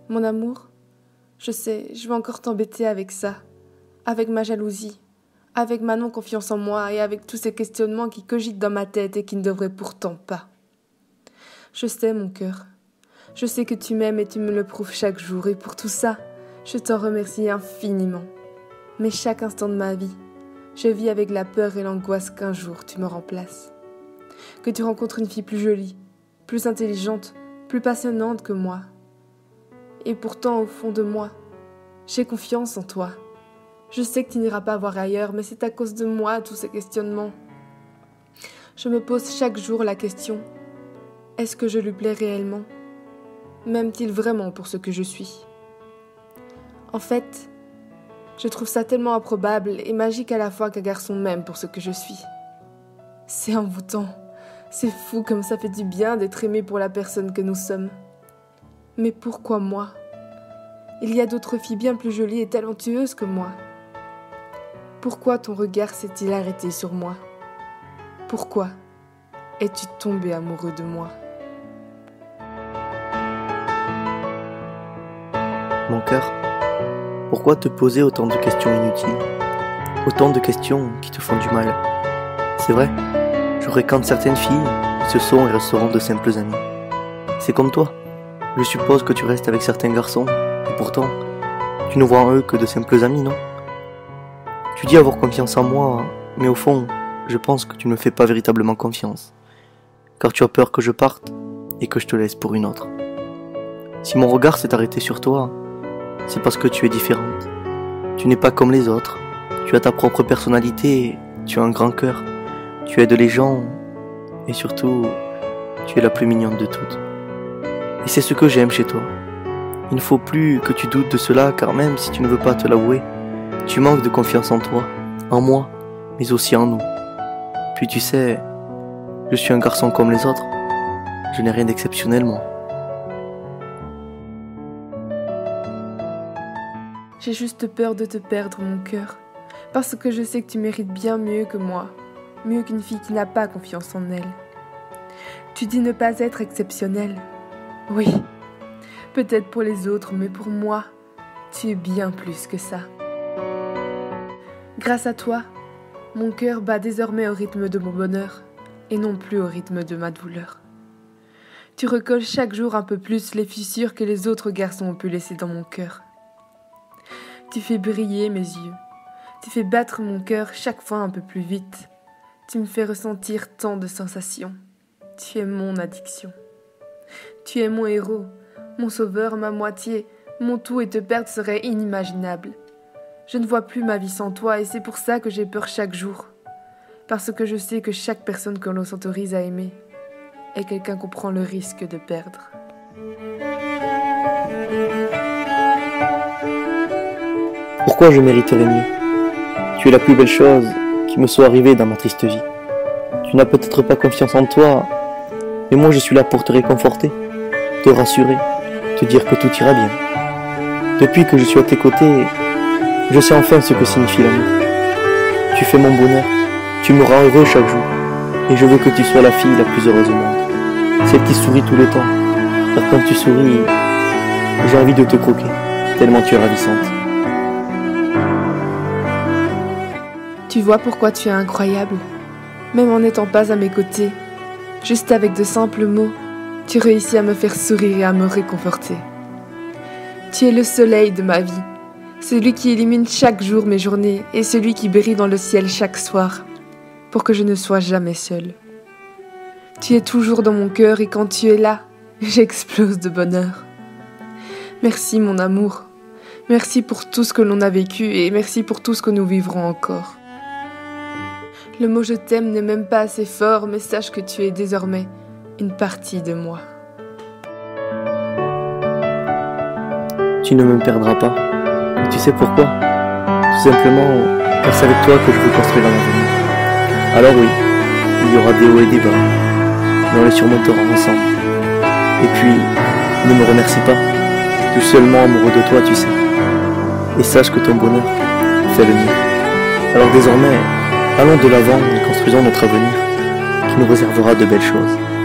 Mon amour, je sais, je vais encore t'embêter avec ça, avec ma jalousie, avec ma non-confiance en moi et avec tous ces questionnements qui cogitent dans ma tête et qui ne devraient pourtant pas. Je sais, mon cœur, je sais que tu m'aimes et tu me le prouves chaque jour et pour tout ça, je t'en remercie infiniment. Mais chaque instant de ma vie, je vis avec la peur et l'angoisse qu'un jour tu me remplaces. Que tu rencontres une fille plus jolie, plus intelligente, plus passionnante que moi. Et pourtant, au fond de moi, j'ai confiance en toi. Je sais que tu n'iras pas voir ailleurs, mais c'est à cause de moi tous ces questionnements. Je me pose chaque jour la question, est-ce que je lui plais réellement? M'aime-t-il vraiment pour ce que je suis? En fait, je trouve ça tellement improbable et magique à la fois qu'un garçon m'aime pour ce que je suis. C'est envoûtant, c'est fou comme ça fait du bien d'être aimé pour la personne que nous sommes. Mais pourquoi moi? Il y a d'autres filles bien plus jolies et talentueuses que moi. Pourquoi ton regard s'est-il arrêté sur moi? Pourquoi es-tu tombé amoureux de moi? Mon cœur, pourquoi te poser autant de questions inutiles? Autant de questions qui te font du mal. C'est vrai, je fréquente certaines filles, ce sont et resteront de simples amies. C'est comme toi. Je suppose que tu restes avec certains garçons, et pourtant, tu ne vois en eux que de simples amis, non? Tu dis avoir confiance en moi, mais au fond, je pense que tu ne me fais pas véritablement confiance, car tu as peur que je parte et que je te laisse pour une autre. Si mon regard s'est arrêté sur toi, c'est parce que tu es différente. Tu n'es pas comme les autres, tu as ta propre personnalité, tu as un grand cœur, tu aides les gens, et surtout, tu es la plus mignonne de toutes. Et c'est ce que j'aime chez toi. Il ne faut plus que tu doutes de cela, car même si tu ne veux pas te l'avouer, tu manques de confiance en toi, en moi, mais aussi en nous. Puis tu sais, je suis un garçon comme les autres. Je n'ai rien d'exceptionnel, moi. J'ai juste peur de te perdre, mon cœur, parce que je sais que tu mérites bien mieux que moi, mieux qu'une fille qui n'a pas confiance en elle. Tu dis ne pas être exceptionnelle. Oui, peut-être pour les autres, mais pour moi, tu es bien plus que ça. Grâce à toi, mon cœur bat désormais au rythme de mon bonheur, et non plus au rythme de ma douleur. Tu recolles chaque jour un peu plus les fissures que les autres garçons ont pu laisser dans mon cœur. Tu fais briller mes yeux, tu fais battre mon cœur chaque fois un peu plus vite. Tu me fais ressentir tant de sensations. Tu es mon addiction. Tu es mon héros, mon sauveur, ma moitié, mon tout et te perdre serait inimaginable. Je ne vois plus ma vie sans toi et c'est pour ça que j'ai peur chaque jour. Parce que je sais que chaque personne que l'on s'autorise à aimer est quelqu'un qu'on prend le risque de perdre. Pourquoi je mériterais mieux? Tu es la plus belle chose qui me soit arrivée dans ma triste vie. Tu n'as peut-être pas confiance en toi, mais moi je suis là pour te réconforter, te rassurer, te dire que tout ira bien. Depuis que je suis à tes côtés, je sais enfin ce que signifie l'amour. Tu fais mon bonheur, tu me rends heureux chaque jour, et je veux que tu sois la fille la plus heureuse au monde, celle qui sourit tout le temps, car quand tu souris, j'ai envie de te croquer, tellement tu es ravissante. Tu vois pourquoi tu es incroyable, même en n'étant pas à mes côtés. Juste avec de simples mots, tu réussis à me faire sourire et à me réconforter. Tu es le soleil de ma vie, celui qui illumine chaque jour mes journées et celui qui brille dans le ciel chaque soir, pour que je ne sois jamais seule. Tu es toujours dans mon cœur et quand tu es là, j'explose de bonheur. Merci mon amour, merci pour tout ce que l'on a vécu et merci pour tout ce que nous vivrons encore. Le mot « je t'aime » n'est même pas assez fort, mais sache que tu es désormais une partie de moi. Tu ne me perdras pas. Et tu sais pourquoi? Tout simplement car c'est avec toi que je veux construire un avenir. Alors oui, il y aura des hauts et des bas, mais on les surmontera ensemble. Et puis, ne me remercie pas. Je suis seulement amoureux de toi, tu sais. Et sache que ton bonheur fait le mien. Alors désormais, allons de l'avant et construisons notre avenir, qui nous réservera de belles choses.